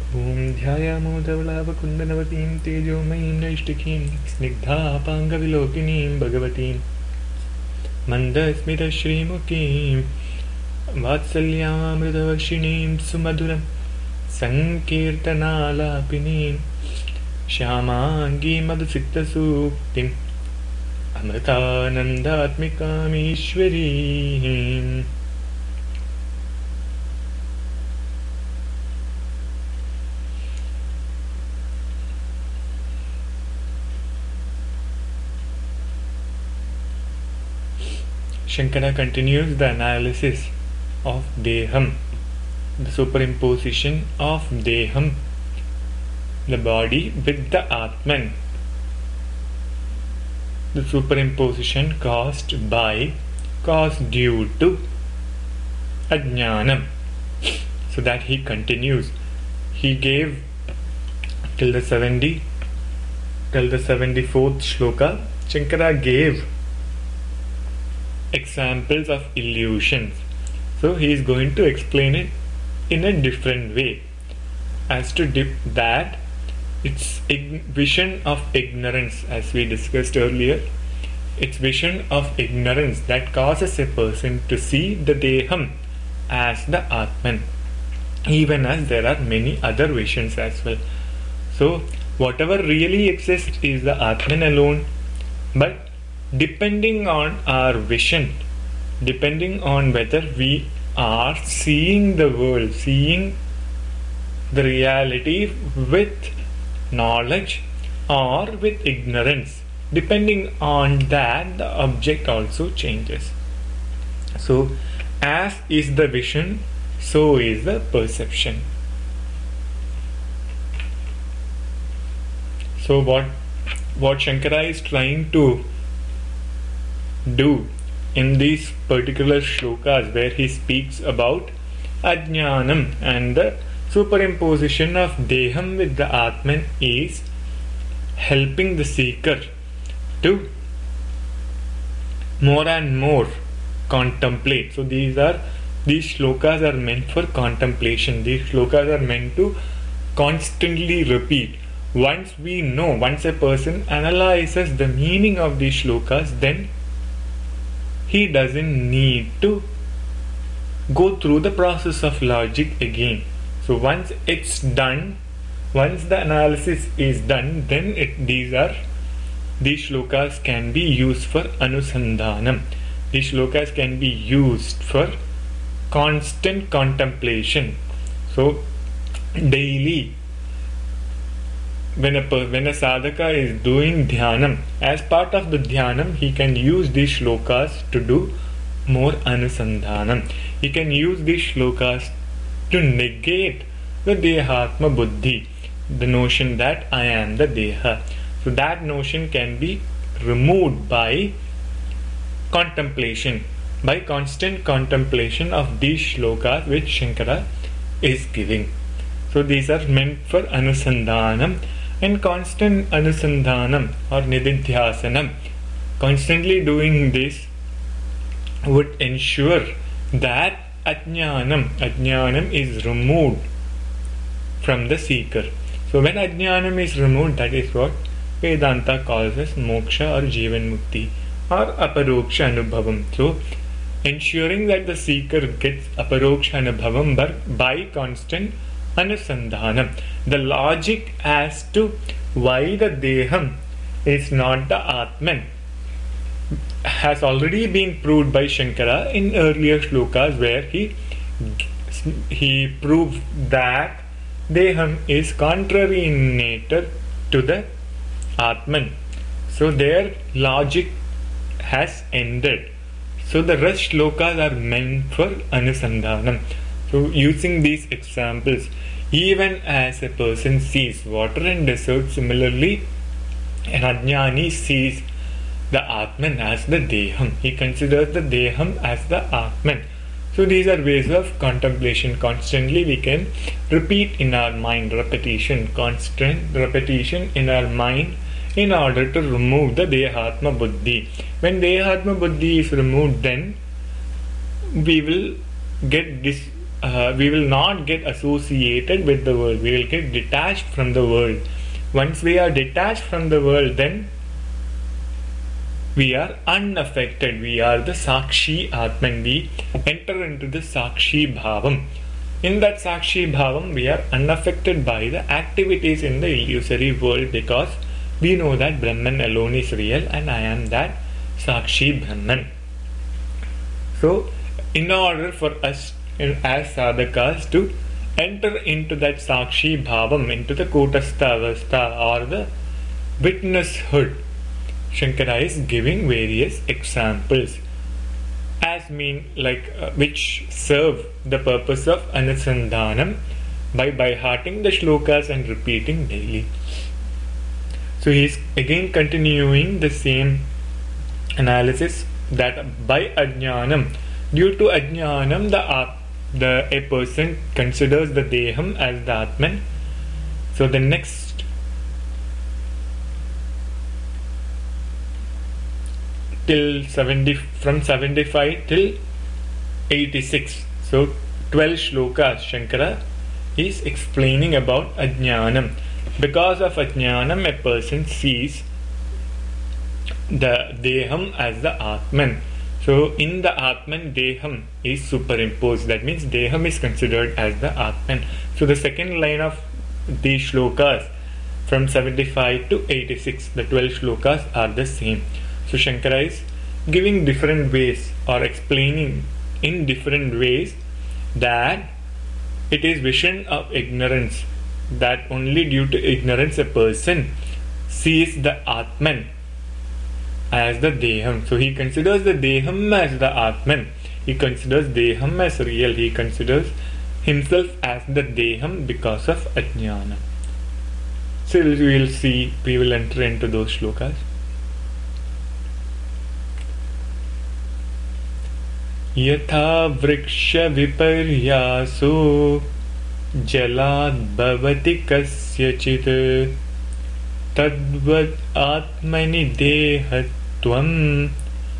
Om ध्यायामोदवलावकुन्दनवतीं तेजोमयीं नैष्टिकीं स्निग्धापाङ्गविलोकिनीं भगवतीं मन्दस्मितश्रीमुखीं वात्सल्यामृतवर्षिणीं सुमधुरं सङ्कीर्तनालापिनीं श्यामाङ्गीं मधुसिक्तसूक्तिम् अमृतानन्दात्मिकामीश्वरीम्. Shankara continues the analysis of Deham, the superimposition of Deham, the body, with the Atman. The superimposition caused due to Ajnanam. So that he continues. He gave till the 74th shloka. Shankara gave examples of illusions. So he is going to explain it in a different way. As to that, it's vision of ignorance, as we discussed earlier. It's vision of ignorance that causes a person to see the Deham as the Atman, even as there are many other visions as well. So whatever really exists is the Atman alone, but depending on our vision, depending on whether we are seeing the world, seeing the reality with knowledge or with ignorance, depending on that, the object also changes. So as is the vision, so is the perception. So what Shankara is trying to do in these particular shlokas, where he speaks about Ajnanam and the superimposition of Deham with the Atman, is helping the seeker to more and more contemplate. So these shlokas are meant for contemplation. These shlokas are meant to constantly repeat. Once a person analyzes the meaning of these shlokas, then he doesn't need to go through the process of logic again. So once it's done, once the analysis is done, then these shlokas can be used for anusandhanam. These shlokas can be used for constant contemplation. So daily, when a sadhaka is doing dhyanam, as part of the dhyanam, he can use these shlokas to do more anusandhanam. He can use these shlokas to negate the dehatma buddhi, the notion that I am the deha. So that notion can be removed by contemplation, by constant contemplation of these shlokas which Shankara is giving. So these are meant for anusandhanam, and constant anusandhanam or nididhyasanam, constantly doing this, would ensure that ajnanam is removed from the seeker. So when ajnanam is removed, that is what Vedanta calls as moksha or jivan mukti or aparoksha anubhavam. So ensuring that the seeker gets aparoksha anubhavam by constant anusandhanam. The logic as to why the Deham is not the Atman has already been proved by Shankara in earlier shlokas, where he proved that Deham is contrary in nature to the Atman. So their logic has ended. So the rest shlokas are meant for anusandhanam. So using these examples, even as a person sees water and desert, similarly an ajnani sees the Atman as the Deham. He considers the Deham as the Atman. So these are ways of contemplation. Constantly we can repeat in our mind, constant repetition in our mind, in order to remove the Dehatma Buddhi. When Dehatma Buddhi is removed, then we will get we will not get associated with the world. We will get detached from the world. Once we are detached from the world, then we are unaffected. We are the Sakshi Atman. We enter into the Sakshi Bhavam. In that Sakshi Bhavam, we are unaffected by the activities in the illusory world, because we know that Brahman alone is real and I am that Sakshi Brahman. So, in order for us as sadhakas to enter into that Sakshi Bhavam, into the Kutastha Avastha or the witnesshood, Shankara is giving various examples which serve the purpose of Anusandhanam by hearting the shlokas and repeating daily. So he is again continuing the same analysis, that by Ajnanam, due to Ajnanam, a person considers the Deham as the Atman. So the next from 75 till 86, so 12 shlokas, Shankara is explaining about Ajnanam. Because of Ajnanam, a person sees the Deham as the Atman. So in the Atman, Deham is superimposed. That means Deham is considered as the Atman. So the second line of these shlokas from 75 to 86, the 12 shlokas are the same. So Shankara is giving different ways or explaining in different ways that it is vision of ignorance, that only due to ignorance a person sees the Atman as the Deham. So he considers the Deham as the Atman. He considers Deham as real. He considers himself as the Deham because of Ajnana. So we will enter into those shlokas. Yatha vriksha viparyaso jalad bhavati kasyachit tadvad atmani dehatvam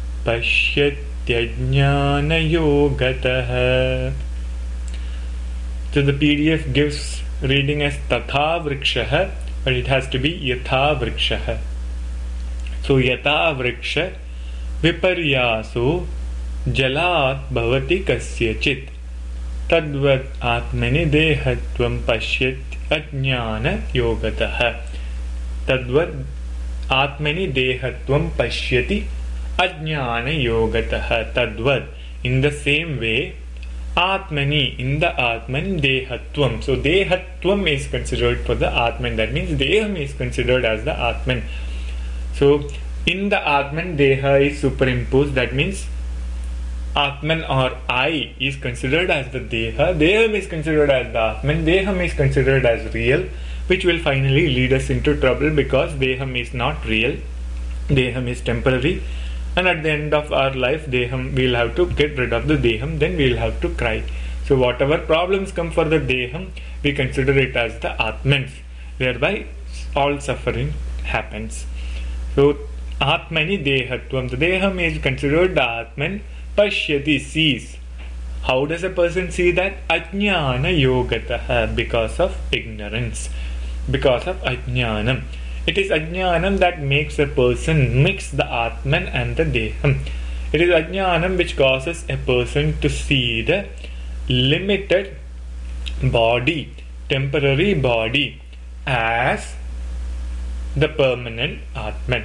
pasyatyajnana yogatah. So the PDF gives reading as tatha vriksha, but it has to be yatha vriksha. So yatha vriksha viparyaso jalat bhavati kasyachit tadvad atmani dehatvam pashyat ajnana yogatah. Tadvad atmani dehatvam pashyati ajnana yogatah. Tadvad, in the same way, atmani, in the Atman, dehatvam. So dehatvam is considered for the Atman. That means Deham is considered as the Atman. So in the Atman, Deha is superimposed. That means Atman or I is considered as the Deha, Deham is considered as the Atman, Deham is considered as real, which will finally lead us into trouble, because Deham is not real, Deham is temporary, and at the end of our life, Deham, we'll have to get rid of the Deham, then we'll have to cry. So whatever problems come for the Deham, we consider it as the Atmans, whereby all suffering happens. So Atmani Dehatvam, the Deham is considered the Atman. Pashyati, sees. How does a person see that? Ajnana yogatah, because of ignorance, because of ajnanam. It is ajnanam that makes a person mix the Atman and the Deham. It is ajnanam which causes a person to see the limited body, temporary body, as the permanent Atman.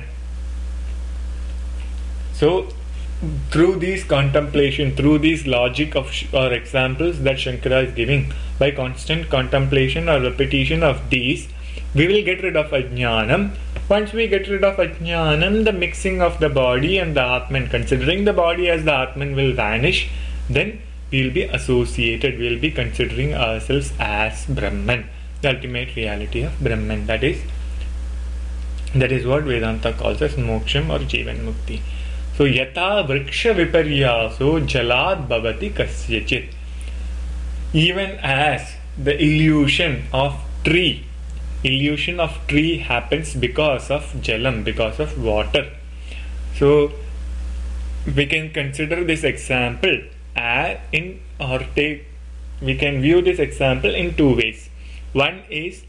So through these contemplation, through these logic or examples that Shankara is giving, by constant contemplation or repetition of these, we will get rid of ajnanam. Once we get rid of ajnanam, the mixing of the body and the Atman, considering the body as the Atman, will vanish. Then we will be associated, we will be considering ourselves as Brahman, the ultimate reality of Brahman. That is what Vedanta calls as moksham or Jivan Mukti. So yata vriksha viparyaso jalad bhavati kasyachit. Even as the illusion of tree happens because of jalam, because of water. So we can consider this example take we can view this example in two ways. One is,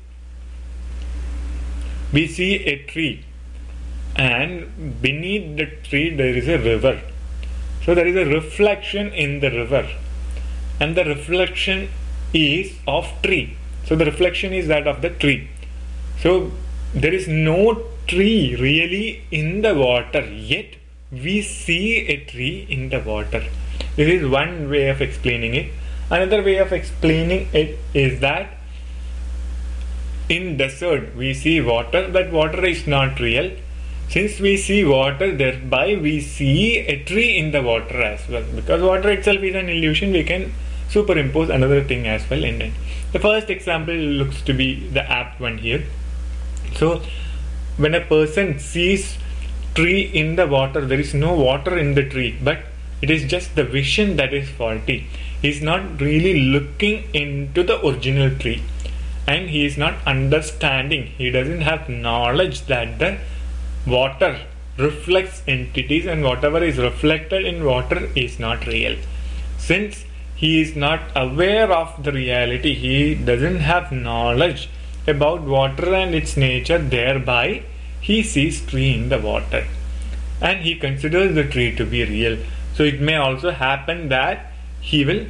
we see a tree and beneath the tree there is a river. So there is a reflection in the river, and the reflection is of tree. So the reflection is that of the tree. So there is no tree really in the water, yet we see a tree in the water. This is one way of explaining it. Another way of explaining it is that in desert we see water, that water is not real. Since we see water, thereby we see a tree in the water as well. Because water itself is an illusion, we can superimpose another thing as well in it. The first example looks to be the apt one here. So when a person sees tree in the water, there is no water in the tree, but it is just the vision that is faulty. He is not really looking into the original tree, and he is not understanding. He doesn't have knowledge that the water reflects entities, and whatever is reflected in water is not real. Since he is not aware of the reality, he doesn't have knowledge about water and its nature, thereby he sees tree in the water and he considers the tree to be real. So it may also happen that he will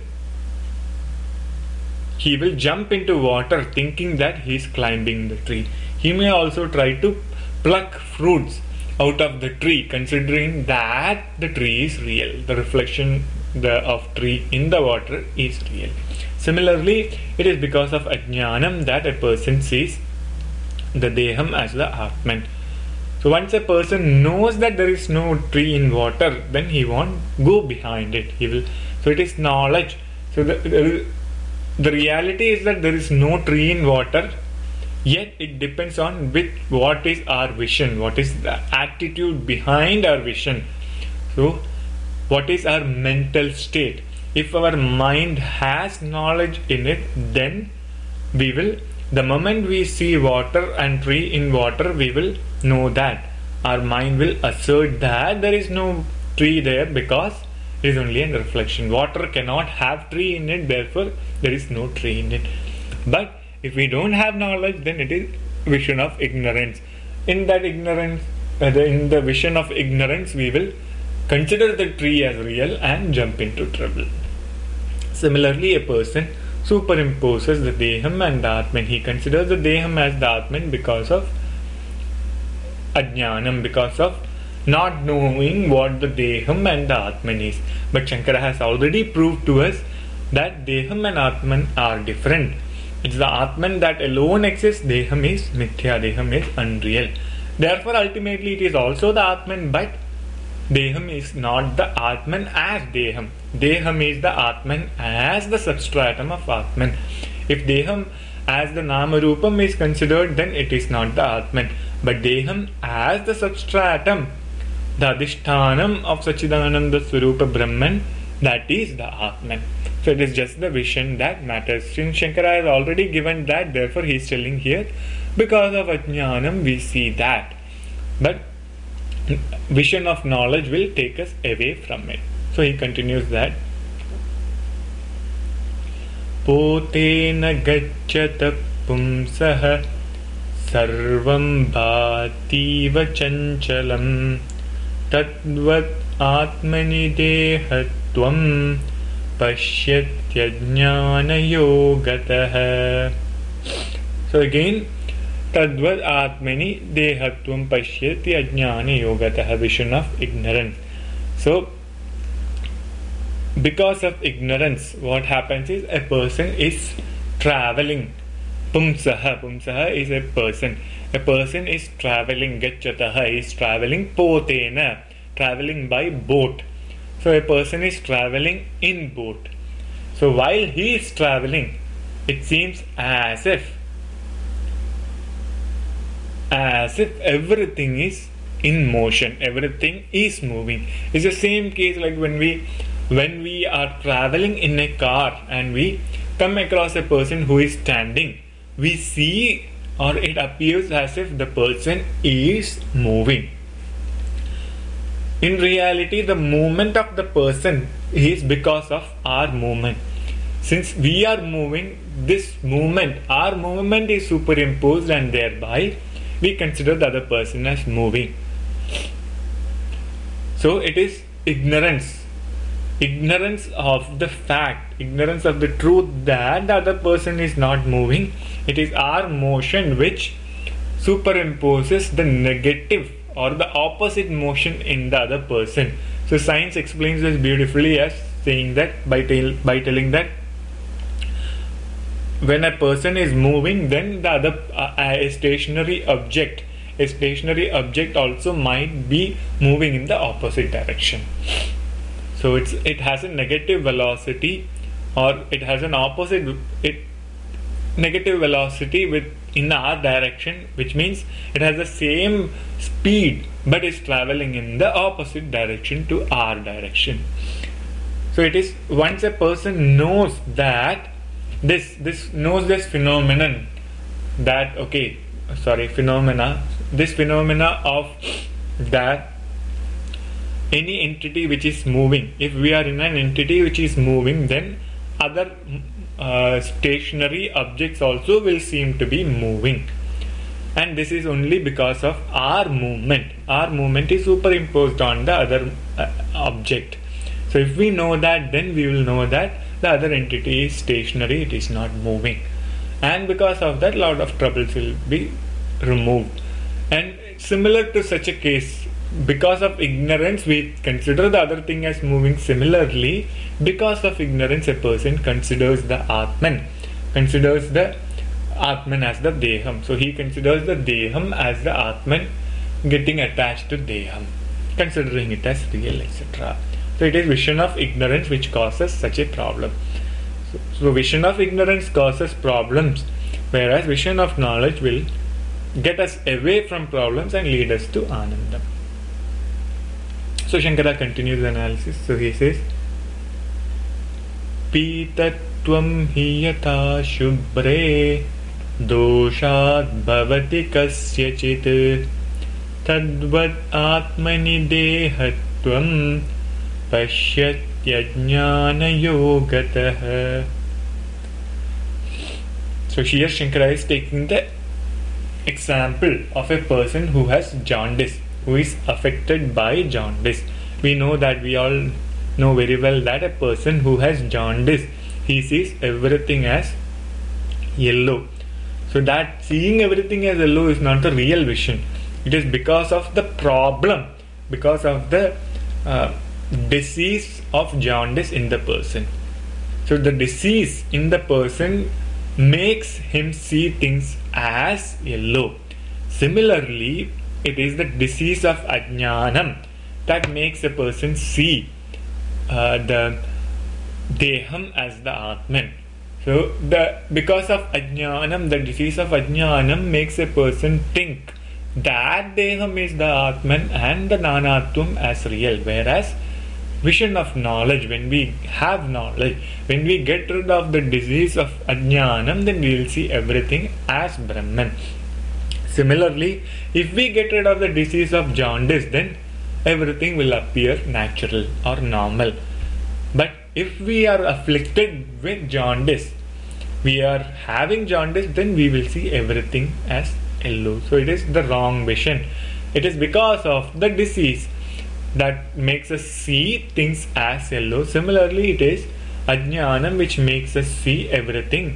jump into water thinking that he is climbing the tree. He may also try to pluck fruits out of the tree considering that the tree is real. The reflection of tree in the water is real. Similarly, it is because of ajnanam that a person sees the deham as the atman. So once a person knows that there is no tree in water, then he won't go behind it. So it is knowledge. So the reality is that there is no tree in water, yet it depends on what is our vision, what is the attitude behind our vision. So what is our mental state? If our mind has knowledge in it, then the moment we see water and tree in water, we will know that. Our mind will assert that there is no tree there because it is only a reflection. Water cannot have tree in it, therefore there is no tree in it. But if we don't have knowledge, then it is vision of ignorance. In that ignorance, in the vision of ignorance, we will consider the tree as real and jump into trouble. Similarly, a person superimposes the deham and the atman. He considers the deham as the atman because of ajnanam, because of not knowing what the deham and the atman is. But Shankara has already proved to us that deham and atman are different. It's the atman that alone exists. Deham is mithya, deham is unreal. Therefore ultimately it is also the atman, but deham is not the atman as deham. Deham is the atman as the substratum of atman. If deham as the namarupam is considered, then it is not the atman. But deham as the substratum, the adhishthanam of Sachidananda Swarupa Brahman, that is the atman. So it is just the vision that matters. Since Shankara has already given that, therefore he is telling here, because of ajnanam we see that. But vision of knowledge will take us away from it. So he continues that potena gacchata pumsah sarvam bhativa chanchalam tadvat atmani dehatvam pasyatyajnana yogatah. So again, tadvad atmani dehatvam pashyati ajnana yogatah, vision of ignorance. So because of ignorance, what happens is a person is traveling. Pumsaha is a person. A person is traveling. Gacchataha is traveling. Potena, traveling by boat. So a person is traveling in boat. So while he is traveling, it seems as if everything is in motion, everything is moving. It's the same case like when we are traveling in a car and we come across a person who is standing, we see, or it appears as if the person is moving. In reality, the movement of the person is because of our movement. since we are moving, this movement, our movement is superimposed, and thereby we consider the other person as moving. So it is ignorance of the fact, ignorance of the truth that the other person is not moving. It is our motion which superimposes the negative or the opposite motion in the other person. So science explains this beautifully as saying that by telling that when a person is moving, then the other a stationary object also might be moving in the opposite direction. So it has a negative velocity, or it has an opposite negative velocity in our direction, which means it has the same speed but is traveling in the opposite direction to our direction. So it is once a person knows that this phenomenon, that this phenomena of that any entity which is moving, if we are in an entity which is moving, then other stationary objects also will seem to be moving, and this is only because of our movement. Our movement is superimposed on the other object. So if we know that, then we will know that the other entity is stationary, it is not moving, and because of that, a lot of troubles will be removed. And similar to such a case, because of ignorance we consider the other thing as moving. Similarly, because of ignorance, a person considers the Atman as the Deham. So he considers the Deham as the Atman, getting attached to Deham, considering it as real, etc. So it is vision of ignorance which causes such a problem. So vision of ignorance causes problems, whereas vision of knowledge will get us away from problems and lead us to Anandam. So Shankara continues the analysis. So he says, Pitatvam hi yatha shubhre doshad bhavati kasyachit tadvad atmani dehatvam pasyatyajnana yogatah. So here Shankara is taking the example of a person who has jaundice, who is affected by jaundice. We know that, we all know very well that a person who has jaundice, he sees everything as yellow. So that seeing everything as yellow is not the real vision. It is because of the problem, because of the disease of jaundice in the person. So the disease in the person makes him see things as yellow. Similarly, it is the disease of ajnanam that makes a person see the deham as the Atman. So because of ajnanam, the disease of ajnanam makes a person think that deham is the Atman and the nanatvam as real, whereas vision of knowledge, when we have knowledge, when we get rid of the disease of ajnanam, then we will see everything as Brahman. Similarly, if we get rid of the disease of jaundice, then everything will appear natural or normal. But if we are afflicted with jaundice, we are having jaundice, then we will see everything as yellow. So it is the wrong vision. It is because of the disease that makes us see things as yellow. Similarly, it is ajnanam which makes us see everything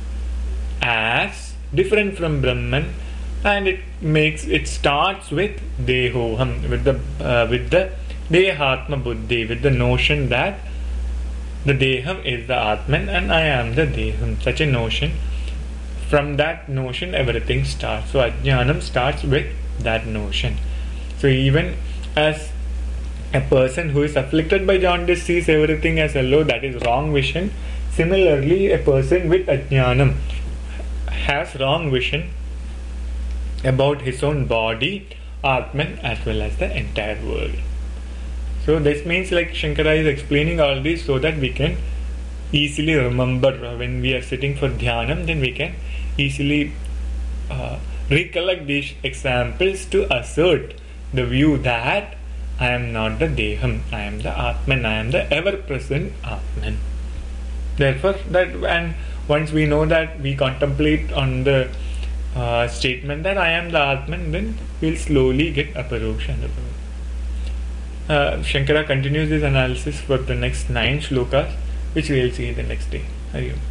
as different from Brahman, and it starts with dehoham, with the dehatma buddhi, with the notion that the deham is the Atman and I am the deham. Such a notion. From that notion, everything starts. So ajnanam starts with that notion. So even as a person who is afflicted by jaundice sees everything as yellow, that is wrong vision. Similarly, a person with ajnanam has wrong vision about his own body, Atman, as well as the entire world. So this means, like, Shankara is explaining all this so that we can easily remember when we are sitting for dhyanam, then we can easily recollect these examples to assert the view that I am not the deham, I am the Atman, I am the ever present Atman. Therefore, that, and once we know that, we contemplate on the statement that I am the Atman, then we'll slowly get Aparoksha and Aparoksha. Shankara continues this analysis for the next 9 shlokas, which we'll see the next day. Hari Om.